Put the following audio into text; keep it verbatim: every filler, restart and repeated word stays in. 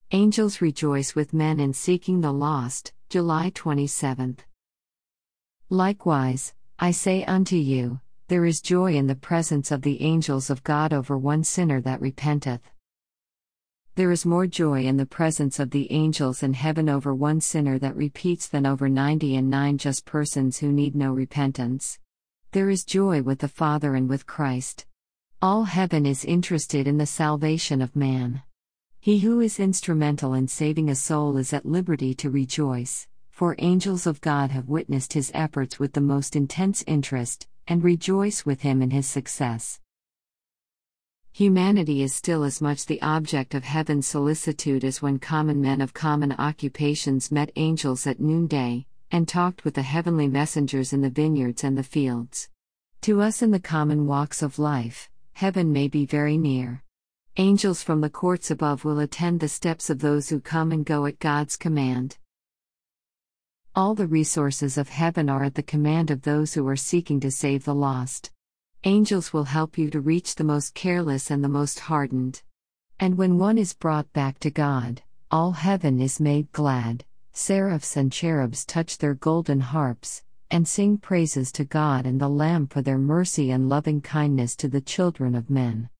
Angels rejoice with men in seeking the lost. July twenty-seventh. Likewise, I say unto you, there is joy in the presence of the angels of God over one sinner that repenteth. There is more joy in the presence of the angels in heaven over one sinner that repeats than over ninety and nine just persons who need no repentance. There is joy with the Father and with Christ. All heaven is interested in the salvation of man. He who is instrumental in saving a soul is at liberty to rejoice, for angels of God have witnessed his efforts with the most intense interest, and rejoice with him in his success. Humanity is still as much the object of heaven's solicitude as when common men of common occupations met angels at noonday, and talked with the heavenly messengers in the vineyards and the fields. To us in the common walks of life, heaven may be very near. Angels from the courts above will attend the steps of those who come and go at God's command. All the resources of heaven are at the command of those who are seeking to save the lost. Angels will help you to reach the most careless and the most hardened. And when one is brought back to God, all heaven is made glad. Seraphs and cherubs touch their golden harps, and sing praises to God and the Lamb for their mercy and loving kindness to the children of men.